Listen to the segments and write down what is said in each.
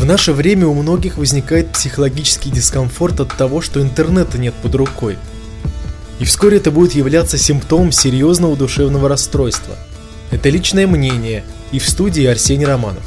наше время у многих возникает психологический дискомфорт от того, что интернета нет под рукой. И вскоре это будет являться симптомом серьезного душевного расстройства. Это личное мнение, и в студии Арсений Романов.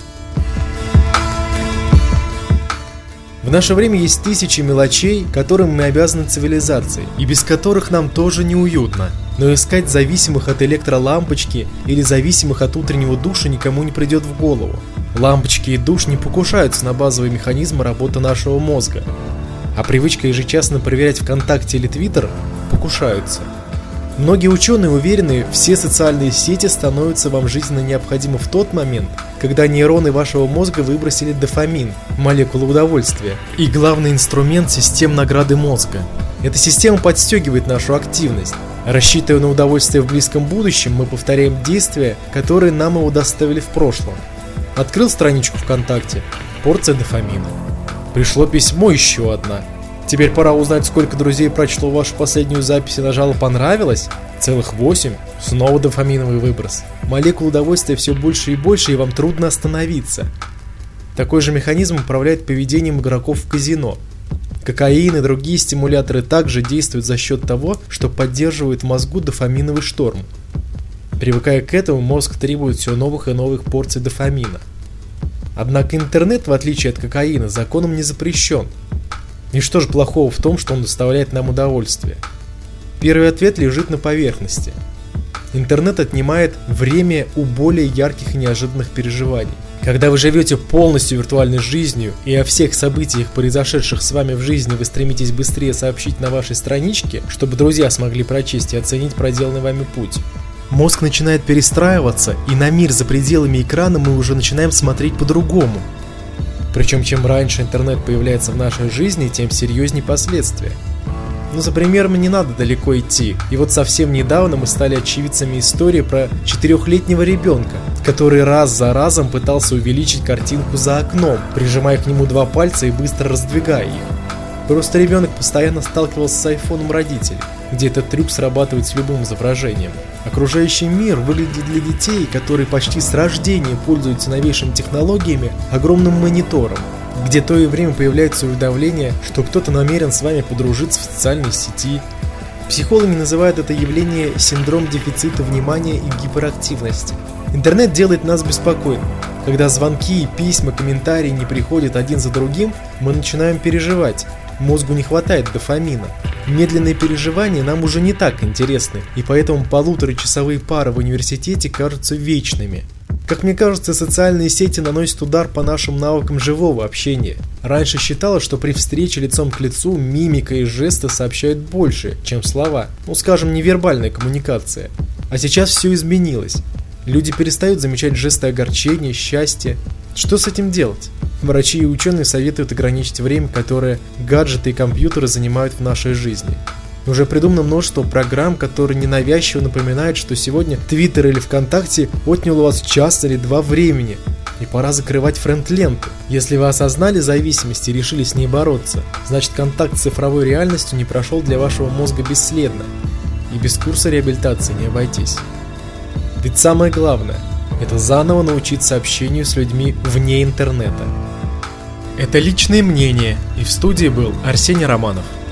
В наше время есть тысячи мелочей, которым мы обязаны цивилизации, и без которых нам тоже неуютно. Но искать зависимых от электролампочки или зависимых от утреннего душа никому не придет в голову. Лампочки и душ не покушаются на базовые механизмы работы нашего мозга. А привычка ежечасно проверять ВКонтакте или Твиттер покушаются. Многие ученые уверены, все социальные сети становятся вам жизненно необходимы в тот момент, когда нейроны вашего мозга выбросили дофамин, молекулу удовольствия, и главный инструмент систем награды мозга. Эта система подстегивает нашу активность. Рассчитывая на удовольствие в близком будущем, мы повторяем действия, которые нам его доставили в прошлом. Открыл страничку ВКонтакте, порция дофамина. Пришло письмо, еще одна. Теперь пора узнать, сколько друзей прочло вашу последнюю запись и нажало «понравилось». Целых 8. Снова дофаминовый выброс. Молекул удовольствия все больше и больше, и вам трудно остановиться. Такой же механизм управляет поведением игроков в казино. Кокаин и другие стимуляторы также действуют за счет того, что поддерживают в мозгу дофаминовый шторм. Привыкая к этому, мозг требует все новых и новых порций дофамина. Однако интернет, в отличие от кокаина, законом не запрещен. И что же плохого в том, что он доставляет нам удовольствие? Первый ответ лежит на поверхности. Интернет отнимает время у более ярких и неожиданных переживаний. Когда вы живете полностью виртуальной жизнью и о всех событиях, произошедших с вами в жизни, вы стремитесь быстрее сообщить на вашей страничке, чтобы друзья смогли прочесть и оценить проделанный вами путь. Мозг начинает перестраиваться, и на мир за пределами экрана мы уже начинаем смотреть по-другому. Причем, чем раньше интернет появляется в нашей жизни, тем серьезнее последствия. Но за примером не надо далеко идти. И вот совсем недавно мы стали очевидцами истории про 4-летнего ребенка, который раз за разом пытался увеличить картинку за окном, прижимая к нему 2 пальца и быстро раздвигая их. Просто ребенок постоянно сталкивался с айфоном родителей, где этот трюк срабатывает с любым изображением. Окружающий мир выглядит для детей, которые почти с рождения пользуются новейшими технологиями, огромным монитором, где то и время появляется уведомление, что кто-то намерен с вами подружиться в социальной сети. Психологи называют это явление синдром дефицита внимания и гиперактивности. Интернет делает нас беспокойными. Когда звонки, письма, комментарии не приходят один за другим, мы начинаем переживать. Мозгу не хватает дофамина. Медленные переживания нам уже не так интересны, и поэтому 1,5-часовые пары в университете кажутся вечными. Как мне кажется, социальные сети наносят удар по нашим навыкам живого общения. Раньше считалось, что при встрече лицом к лицу мимика и жесты сообщают больше, чем слова. Скажем, невербальная коммуникация. А сейчас все изменилось. Люди перестают замечать жесты огорчения, счастья. Что с этим делать? Врачи и ученые советуют ограничить время, которое гаджеты и компьютеры занимают в нашей жизни. Уже придумано множество программ, которые ненавязчиво напоминают, что сегодня Твиттер или ВКонтакте отнял у вас 1 или 2 времени, и пора закрывать френд-ленту. Если вы осознали зависимость и решили с ней бороться, значит контакт с цифровой реальностью не прошел для вашего мозга бесследно, и без курса реабилитации не обойтись. Ведь самое главное – это заново научиться общению с людьми вне интернета. Это личное мнение, и в студии был Арсений Романов.